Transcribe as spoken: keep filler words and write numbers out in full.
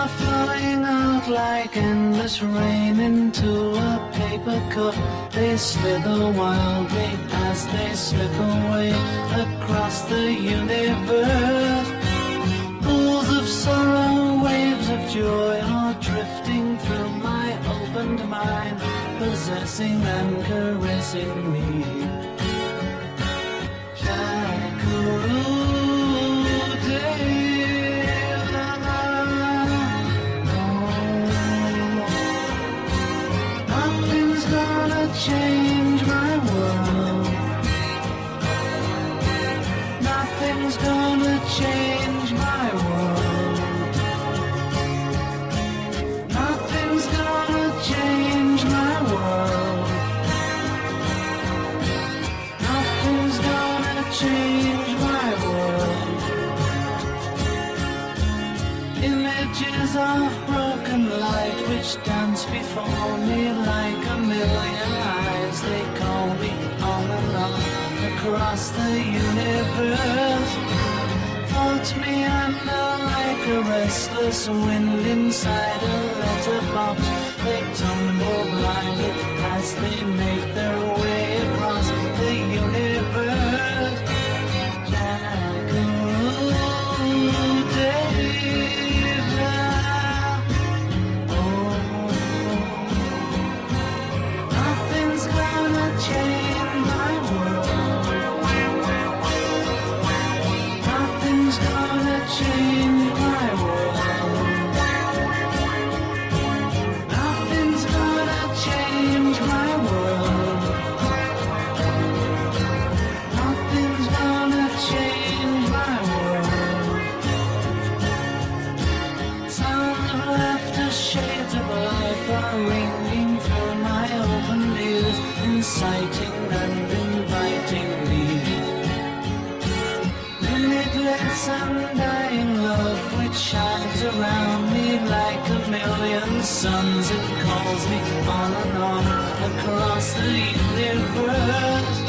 are flowing out like endless rain into a paper cup. They slither wildly as they slip away across the universe. Pools of sorrow, waves of joy are drifting through my opened mind, possessing and caressing me. Change my world. Nothing's gonna change my world. Nothing's gonna change my world. Nothing's gonna change my world. Images of broken light which dance before me like a million eyes. They call me on and on across the universe. Floats me under like a restless wind inside a letterbox. They tumble blindly as they make their way across the universe. Jackaroo David. Ringing through my open ears, inciting and inviting me. Limitless undying love which shines around me like a million suns. It calls me on and on across the universe.